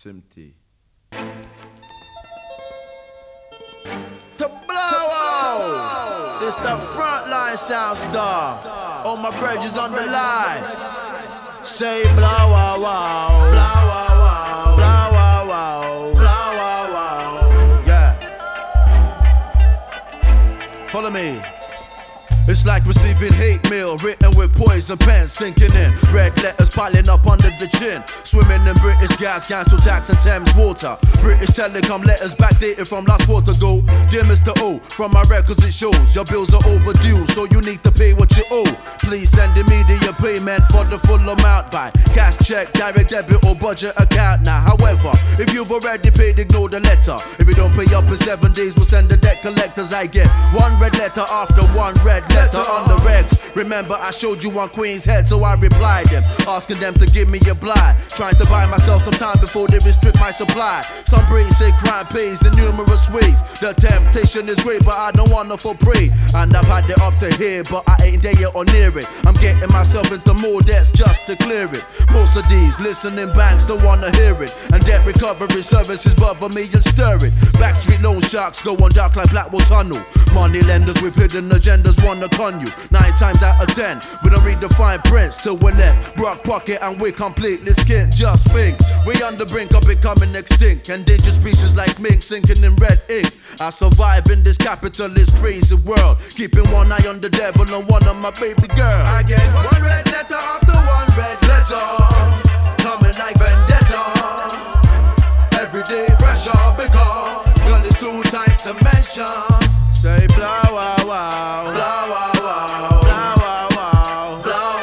Simti. To blow out! This the frontline sound star. All my bridges on the line. Say blow wow wow, blow wow wow, blow wow wow, blow wow wow. Yeah. Follow me. It's like receiving hate mail written with poison pens sinking in. Red letters piling up under the chin. Swimming in British gas, council tax and Thames water. British Telecom letters backdated from last quarter ago. Dear Mr. O, from my records it shows your bills are overdue, so you need to pay what you owe. Please send immediate payment for the full amount by cash check, direct debit or budget account now. However, if you've already paid, ignore the letter. If you don't pay up in 7 days, we'll send the debt collectors. I get one red letter after one red letter on the regs. Remember I showed you one Queen's Head, so I replied them, asking them to give me a blind. Trying to buy myself some time before they restrict my supply. Some brains say crime pays in numerous ways. The temptation is great, but I don't wanna fall prey. And I've had it up to here, but I ain't there yet or near it. I'm getting myself into more debts just to clear it. Most of these listening banks don't wanna hear it, and debt recovery services bother me and stir it. Backstreet loan sharks go on dark like Blackwall Tunnel. Money lenders with hidden agendas wanna con you. 9 times out of 10, we don't read the fine prints till we're left broke pocket and we're completely skint. Just think, we on the brink of becoming extinct. Endangered species like mink sinking in red ink. I survive in this capitalist crazy world, keeping one eye on the devil and one on my baby girl. I get one red letter after one red letter, coming like vendetta. Everyday pressure because girl is too tight to mention. Say blah wow wow, blah wow wow, blah wow wow, blah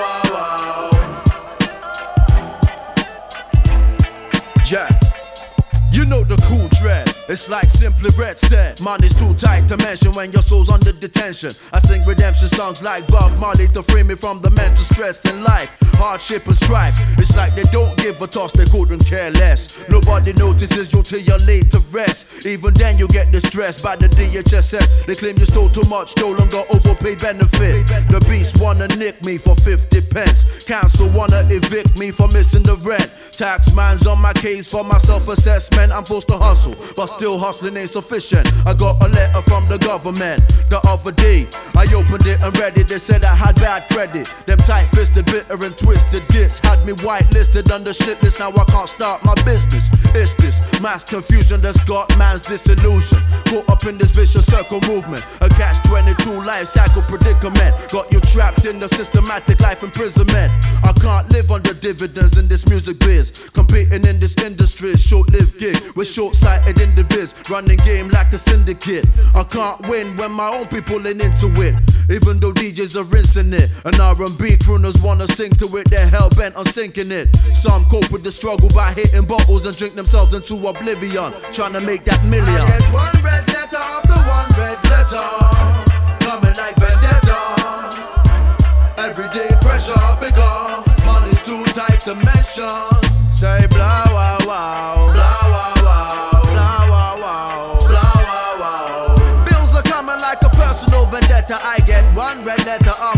wow wow. Yeah, you know the cool dread. It's like Simply Red said, money's too tight to mention when your soul's under detention. I sing redemption songs like Bob Marley to free me from the mental stress in life, hardship and strife. It's like they don't give a toss, they couldn't care less. Nobody notices you till you're laid to rest. Even then you get distressed by the DHSS. They claim you stole too much, no longer overpaid benefit. The beast wanna nick me for 50 pence. Council wanna evict me for missing the rent. Tax man's on my case for my self-assessment. I'm forced to hustle, but still hustling ain't sufficient. I got a letter from the government the other day. I opened it and read it. They said I had bad credit. Them tight-fisted, bitter and twisted gits had me whitelisted on the shit list. Now I can't start my business. It's this mass confusion that's got man's disillusion. Caught up in this vicious circle movement, a catch-22 life cycle predicament. Got you trapped in the systematic life imprisonment. I can't live on the dividends in this music biz. Competing in this industry is short-lived gig with short-sighted individs running game like a syndicate. I can't win when my own people ain't into it, even though DJs are rinsing it and R&B crooners wanna sing to it. They're hell-bent on sinking it. Some cope with the struggle by hitting bottles and drink themselves into oblivion, trying to make that million. I get one red letter after one red letter, coming like vendetta. Everyday pressure because money's too tight to mention. Say blah wow wow, blah wow wow, blah wow wow, blah wow wow. Bills are coming like a personal vendetta. I get one red letter off